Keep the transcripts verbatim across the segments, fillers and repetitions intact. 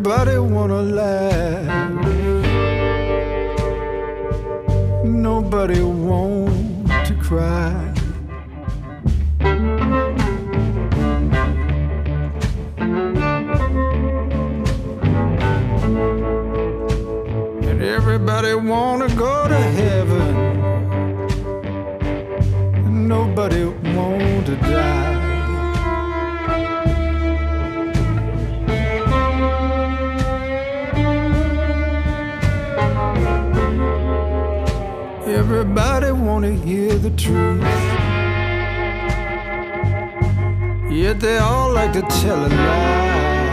Everybody wanna laugh, nobody want to cry. And everybody wanna go to heaven, and nobody want to die. Everybody wanna hear the truth, yet they all like to tell a lie.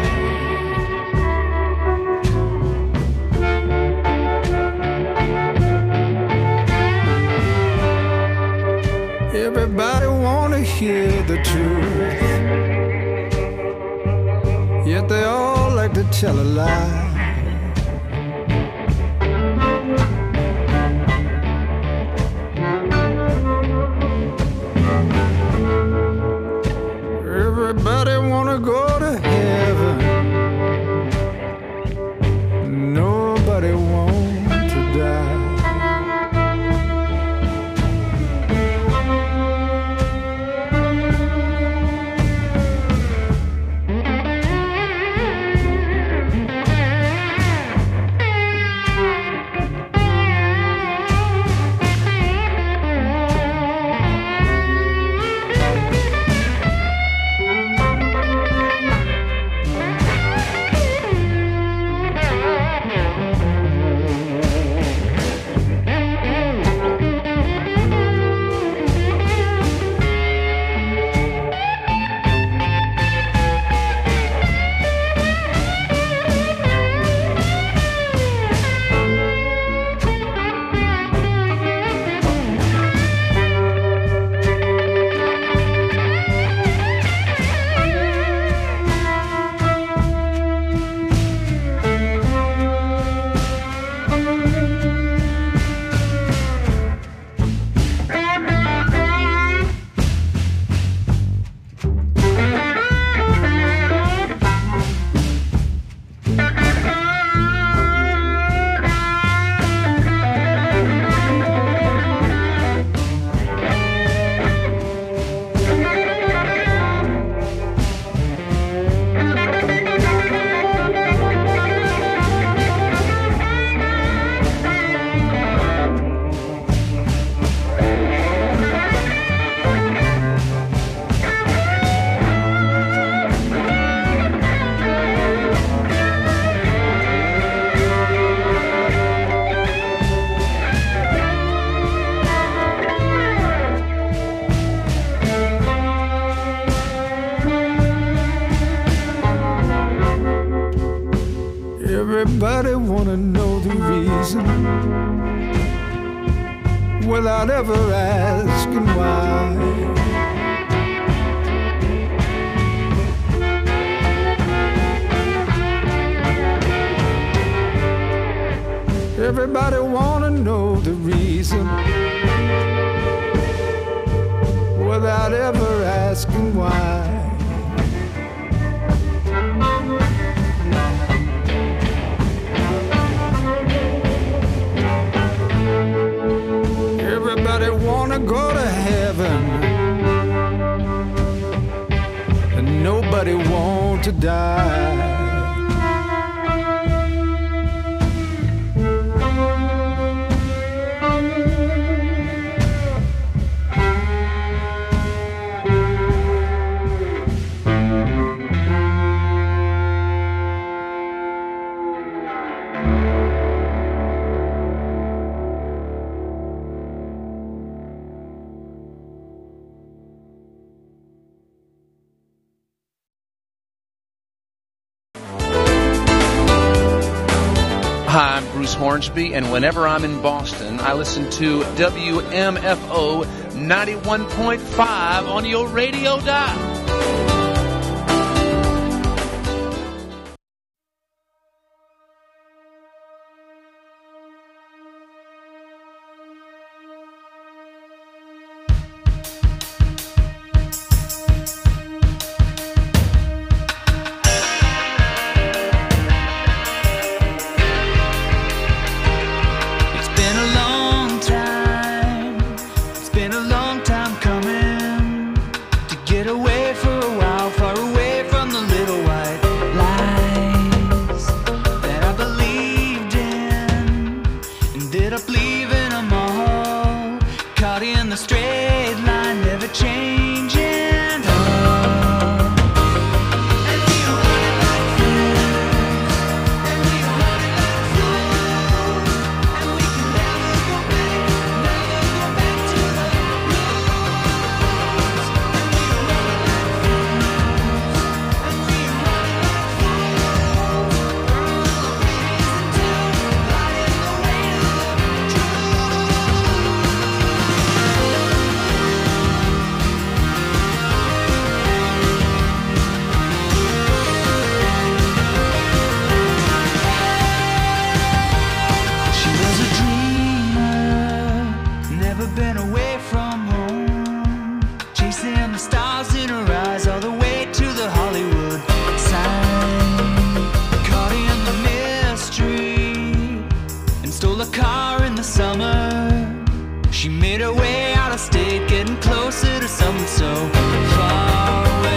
Everybody wanna hear the truth, yet they all like to tell a lie. Everybody wanna go to heaven, nobody want to die. Everybody wanna know the reason without ever asking why. Everybody wanna know the reason without ever asking why. Everybody wanna go to heaven, and nobody want to die. Hi, I'm Bruce Hornsby, and whenever I'm in Boston, I listen to W M F O ninety-one point five on your radio dial. caught in the straight line, never changing. Been away from home, chasing the stars in her eyes all the way to the Hollywood sign. Caught in the mystery and stole a car in the summer. She made her way out of state, getting closer to something so far away.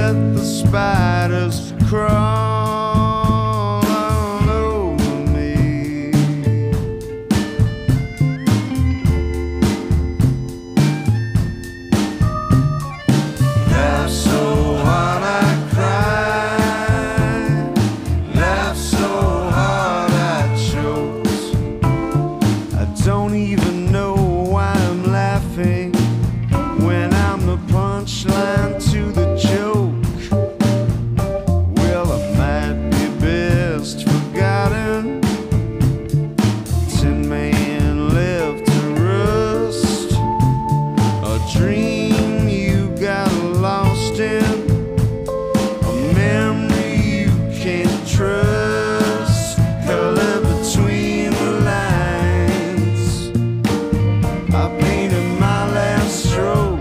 let the spiders crawl all over me. Laugh so hard I cry, laugh so hard I choke. I don't even know why I'm laughing when I'm the punchline to the joke. Well, it might be best forgotten. Tin man left to rust, a dream you got lost in, a memory you can't trust. Color between the lines, I painted my last stroke.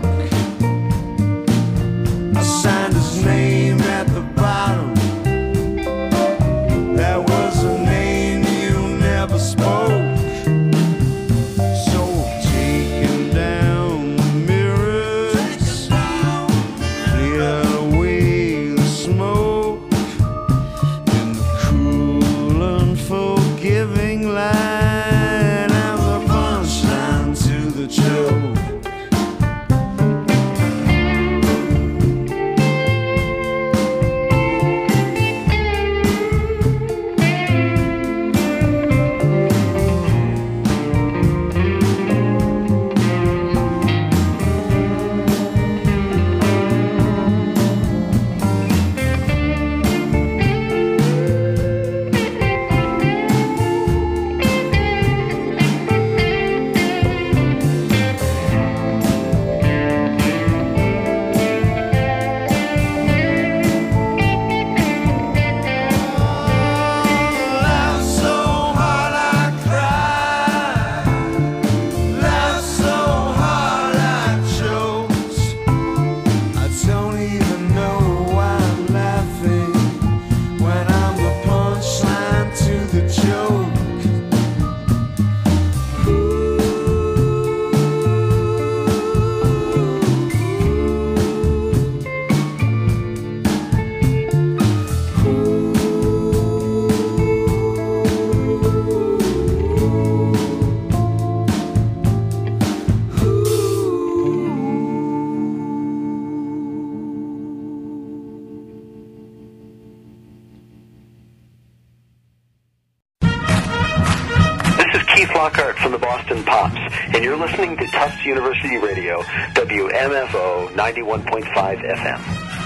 I signed his name at the bottom. That was a name you never spoke. So taking down the mirrors, cleared away the smoke in the cool, unforgiving light. I'm the punchline to the joke. Laugh so hard I cry, laugh so hard I choke. I don't even know why I'm laughing when I'm the punchline to the joke. This is Keith Lockhart from the Boston Pops, and you're listening to Tufts University Radio, W M F O ninety-one point five F M.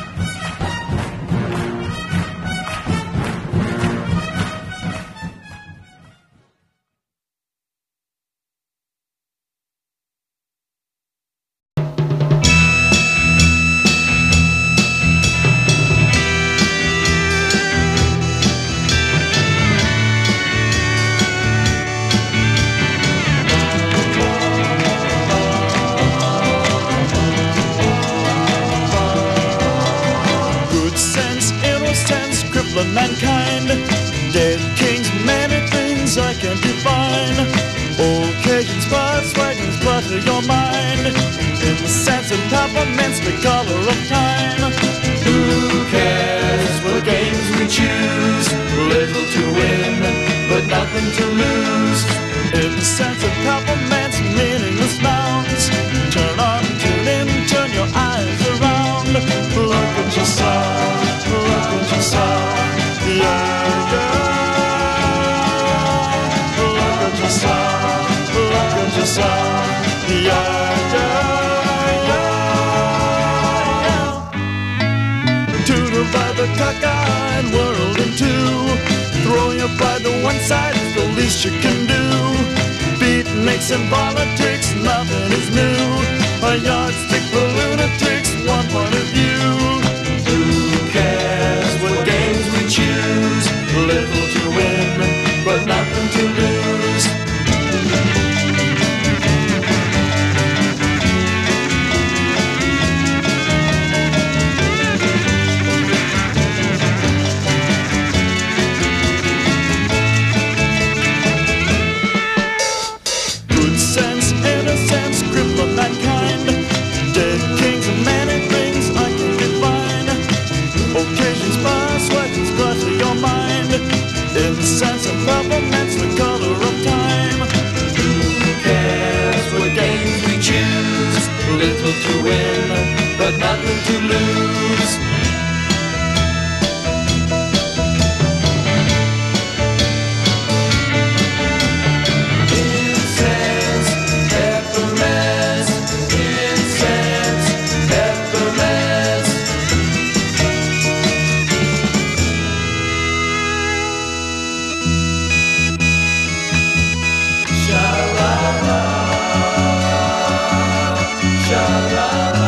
Good sense, innocence, crippling mankind. Dead kings, many things I can't define. Occasions, but wagons, butter your mind. In the sense of peppermints, the color of time. Who cares what games we choose? Little to win, but nothing to lose. In the sense of peppermints, meaningless nouns. Turn on, tune in, turn your eyes around. Look at yourself, look at yourself, yeah, yeah. Look at yourself, look at yourself, yeah, yeah, yeah, yeah. To divide the cockeyed world in two, throw your pride to one side is the least you can do. Beatniks and politics, nothing is new. A yardstick for lunatics, one point of view. Who cares what games we choose? Little to win, but nothing to lose. Good sense, innocence, cripple mankind. Dead kings and many things I but nothing to lose. Incense, peppermints, incense, peppermints. Sha-la-la, sha-la-la.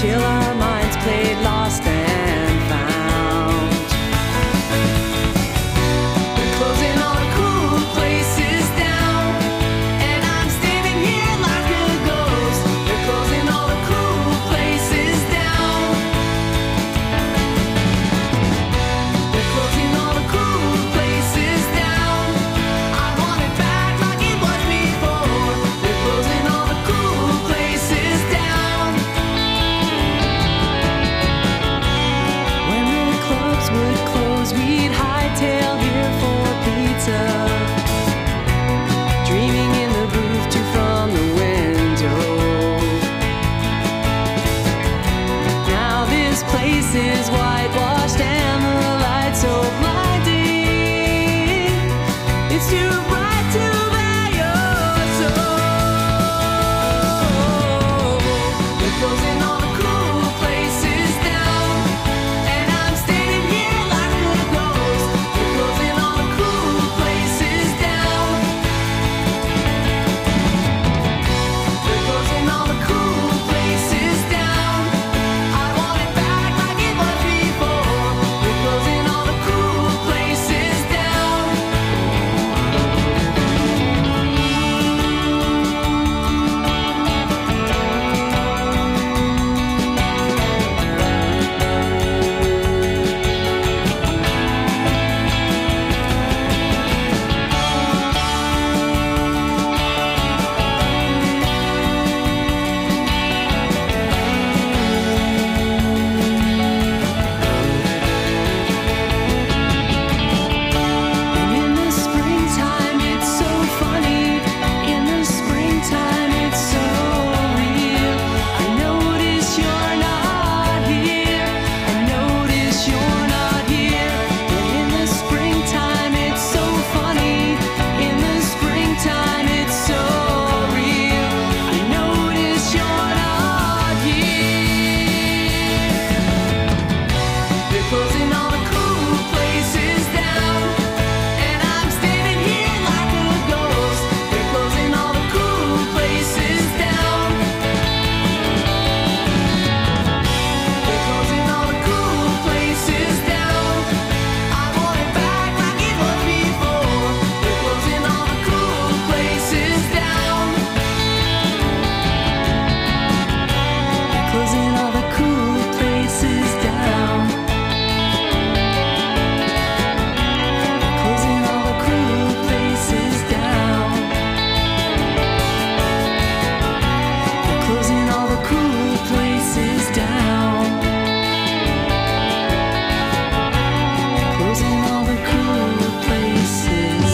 till our minds played lost and found. We're closing all the cool places down, and I'm standing here like a ghost. We're closing all the cool places down. We're closing all the cool places down. I want it back like it was before. We're closing all the cool places down. When the clubs would close, we'd hightail here for pizza, dreaming in the booth too from the window. Now this place is whitewashed and the lights so blinding. It's too bright to bear your soul. We're closing all the cool places down, and I'm standing here like a ghost. We're closing all the cool places down. We're closing all the cool places down. I want it back like it was before. We're closing all the cool places down. And in the springtime, it's so funny. In the springtime, it's so real. I notice you're not here. I notice you're not here. And in the springtime, it's so funny. In the springtime, it's so real. I notice you're not here. They're closing all the cool places down, and I'm standing here like a ghost. They're closing all the cool places down. They're closing all the cool places down. I want it back like it was before. They're closing all the cool places down. They're closing all the cool places down. Closing all the cool places down. They're closing all the cool places down. Closing all the cool places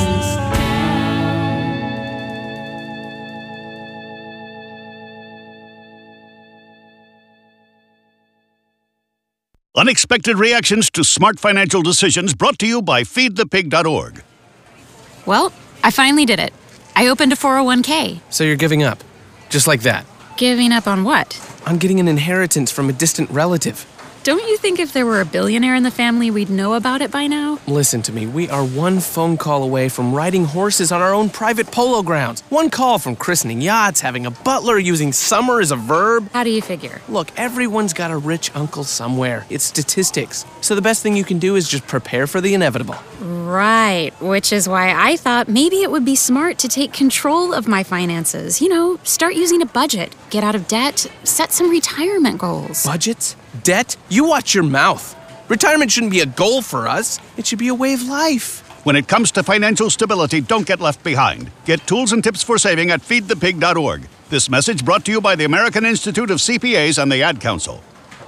Unexpected reactions to smart financial decisions brought to you by feed the pig dot org. Well, I finally did it. I opened a four oh one k. So you're giving up? Just like that? Giving up on what? On getting an inheritance from a distant relative. Don't you think if there were a billionaire in the family, we'd know about it by now? Listen to me, we are one phone call away from riding horses on our own private polo grounds. One call from christening yachts, having a butler, using summer as a verb. How do you figure? Look, everyone's got a rich uncle somewhere. It's statistics. So the best thing you can do is just prepare for the inevitable. Right, which is why I thought maybe it would be smart to take control of my finances. You know, start using a budget, get out of debt, set some retirement goals. Budgets? Debt? You watch your mouth. Retirement shouldn't be a goal for us. It should be a way of life. When it comes to financial stability, don't get left behind. Get tools and tips for saving at feed the pig dot org. This message brought to you by the American Institute of C P As and the Ad Council.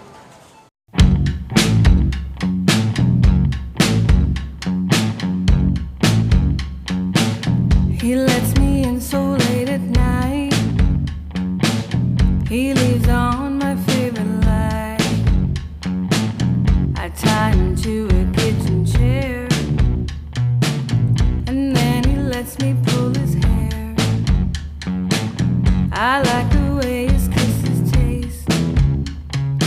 He lets me in so late at night. He leaves on my favorite light. I tie him to a kitchen chair, and then he lets me pull his hair. I like the way his kisses taste.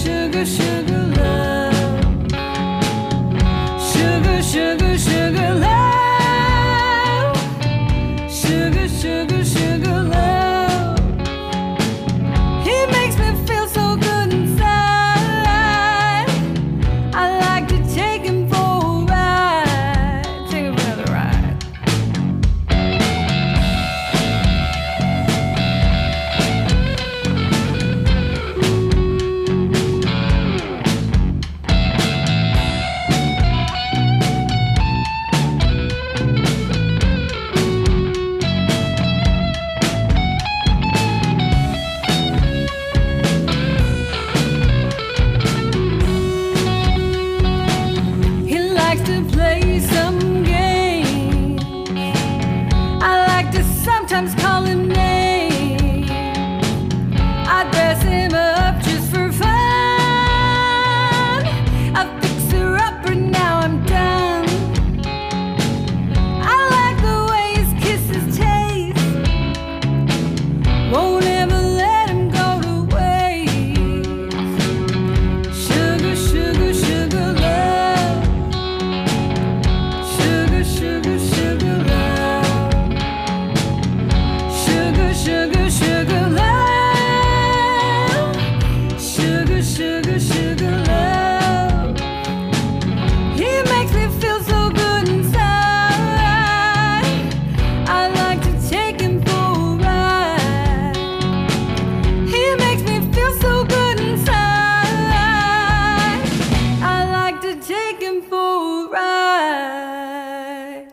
sugar, sugar love. Sugar, sugar, sugar love. Sugar, sugar, sugar love. He makes me feel so good inside. I like to take him for a ride. Take him for the ride. He likes to play some game. I like to sometimes call him names. I dress him up just for fun. I fix her up and now I'm done. I like the way his kisses taste. Won't ever let him go to waste. Sugar, sugar, sugar love. Sugar, sugar, sugar love. Sugar, sugar, sugar love. Sugar, sugar, sugar love. He makes me feel so good inside. I like to take him for a ride. He makes me feel so good inside. I like to take him for a ride.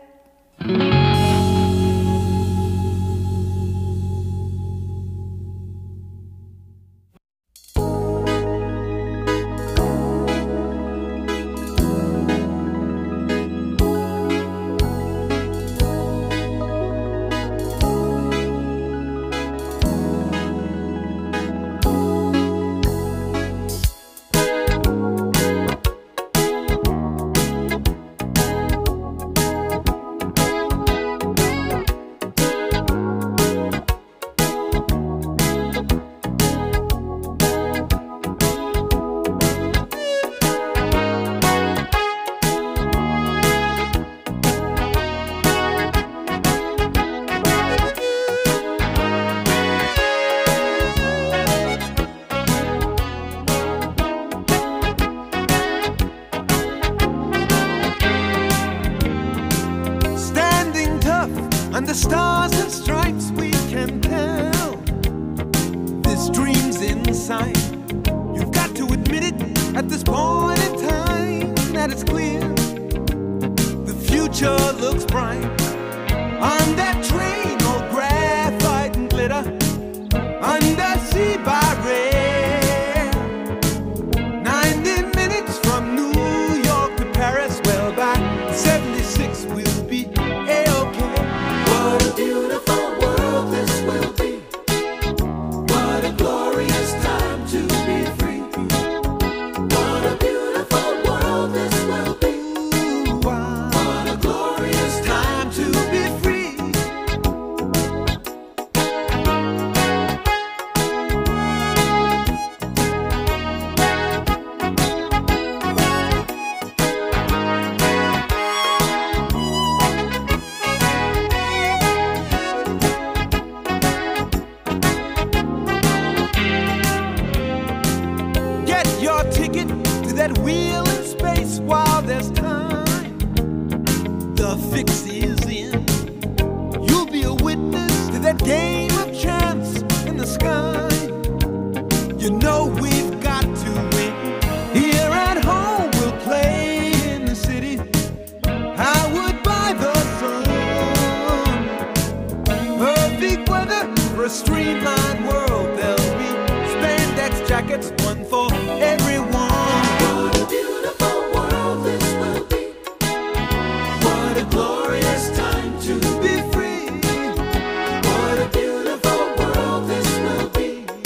Standing tough under stars and stripes, we can tell this dream's in sight. You've got to admit it at this point in time that it's clear the future looks bright. On that train, all graphite and glitter, undersea by rail. ninety minutes from New York to Paris, well, by seventy-six we'll be A-okay. What a beautiful world this will be. What a glorious time to be free. What a beautiful world this will be. What a glorious time to be free. Get your ticket to that wheel in space while there's time. The fix is in. You'll be a witness to that game of chance in the sky. You know we've got to win. Here at home we'll play in the city. I would buy the sun. Perfect weather for a streamlined world. There'll be spandex jackets, one for everyone. What a beautiful world this will be. What a glorious time to Be free. What a beautiful world this will be.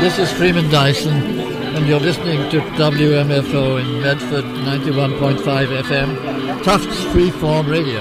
This is Freeman Dyson, and you're listening to W M F O in Medford, ninety-one point five F M, Tufts Freeform Radio.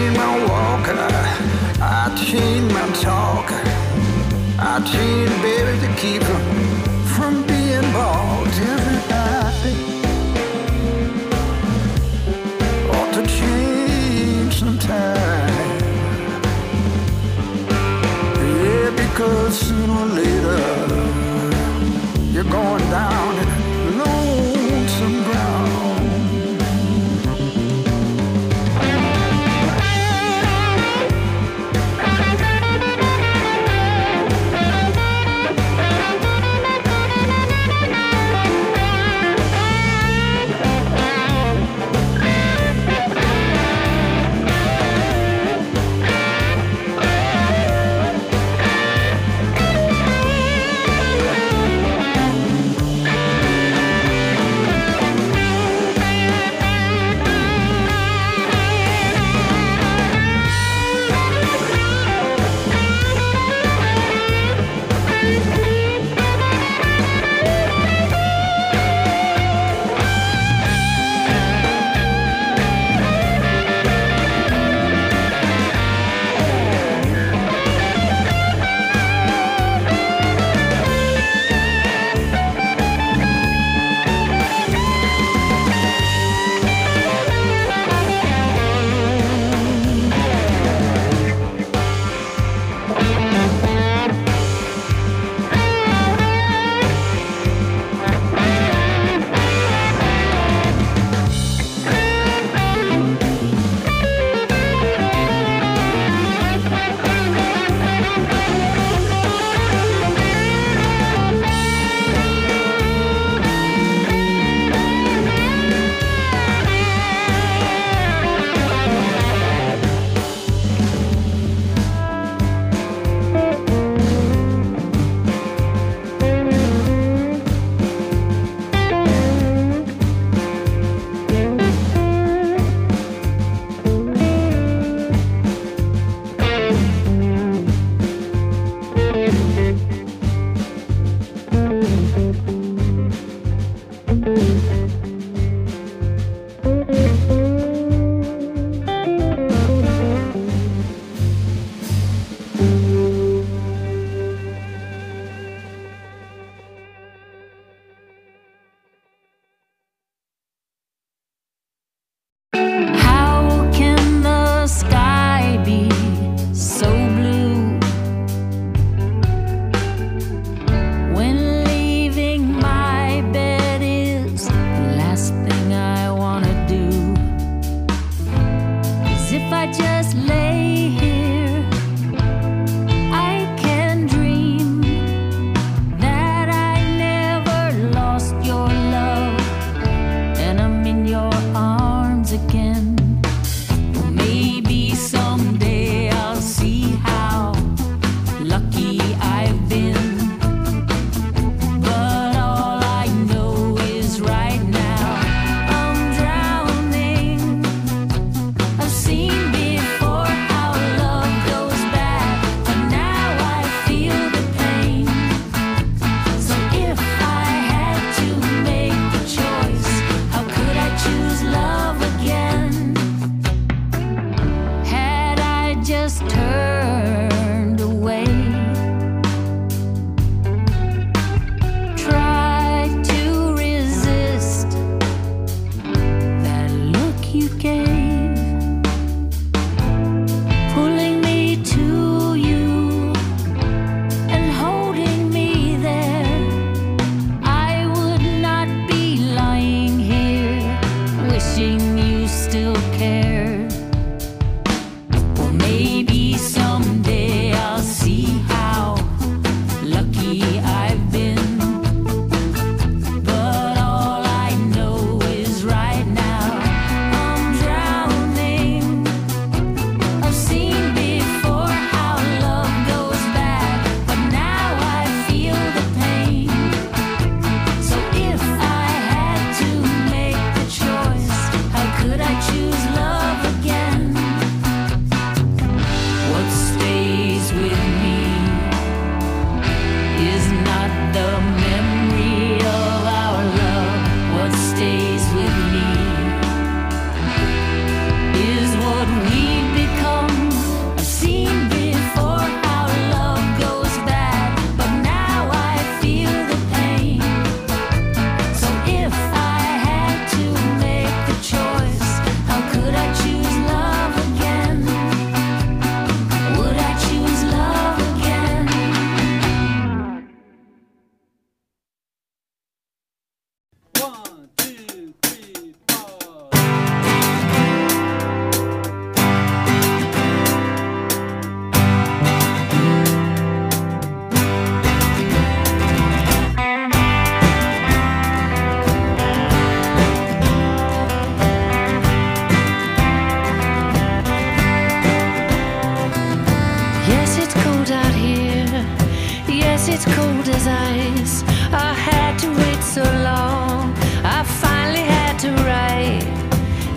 I change, baby,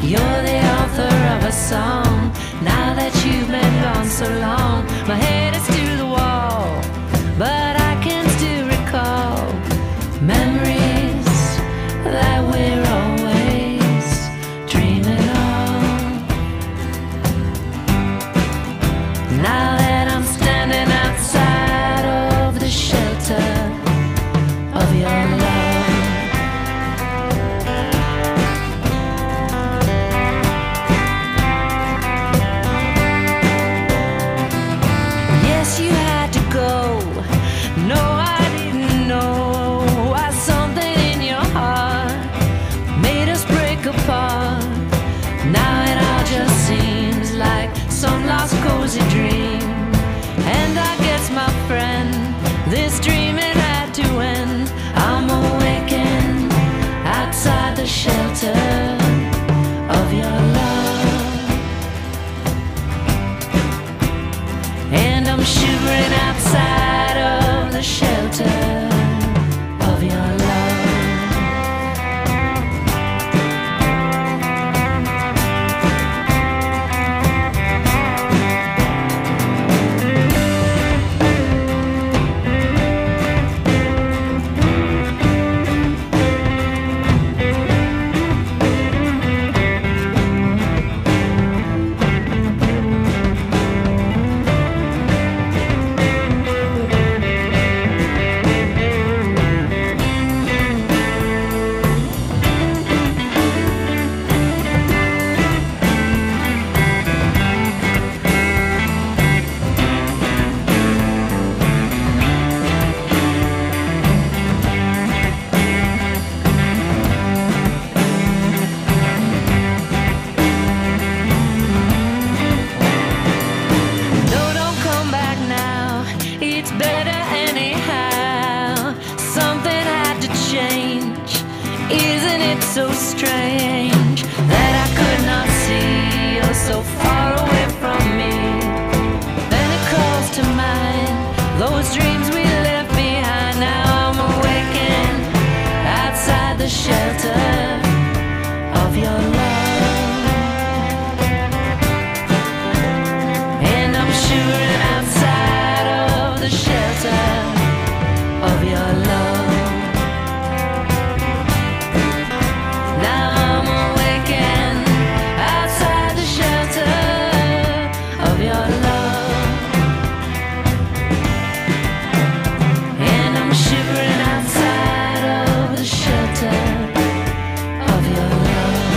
You're the author of a song. Now that you've been gone so long, my head is to the wall, but I can still recall memories that we're always dreaming of. Now that I'm standing outside of the shelter of your love, yes, you had to go. No, I didn't know why something in your heart made us break apart. Now it all just seems like some lost cozy dream. And I guess, my friend, this dream it had to end. I'm awakened outside the shelter of your love, and I'm shivering outside of the shelter of your love. No, don't come back now. It's better anyhow. Something had to change. Isn't it so strange that I could not see you're so far away from me? Then it calls to mind those dreams we left behind. Now I'm awakened outside the shelter of your love, and I'm shivering outside of the shelter of your love. Now I'm awakened outside the shelter of your love, and I'm shivering outside of the shelter of your love,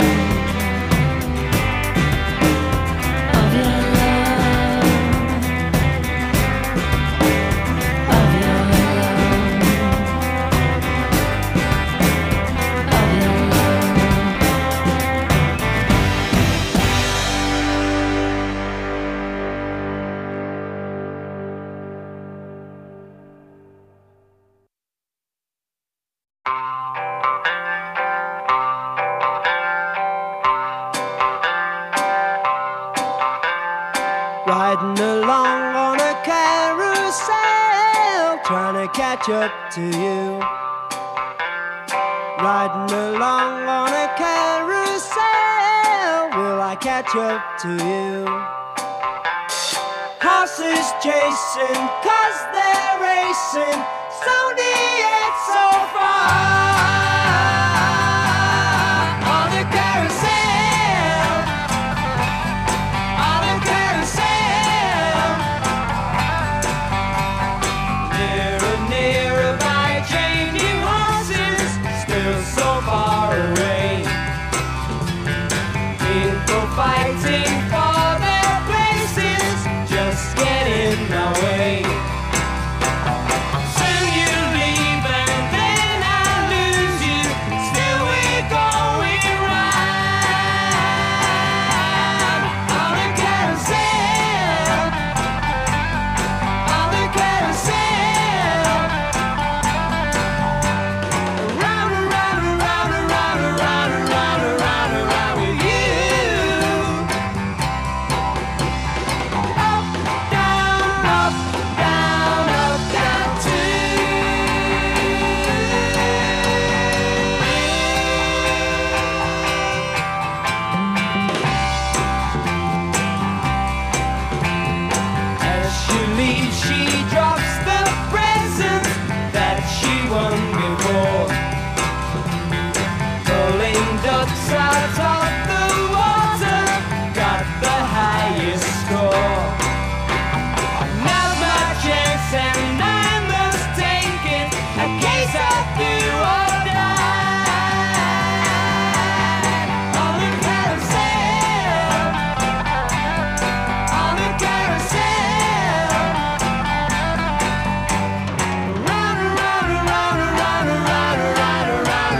of your love, of your love, of your love. Riding along on a carousel, trying to catch up to you. Riding along on a carousel, will I catch up to you? Horses chasing, cause they're racing, so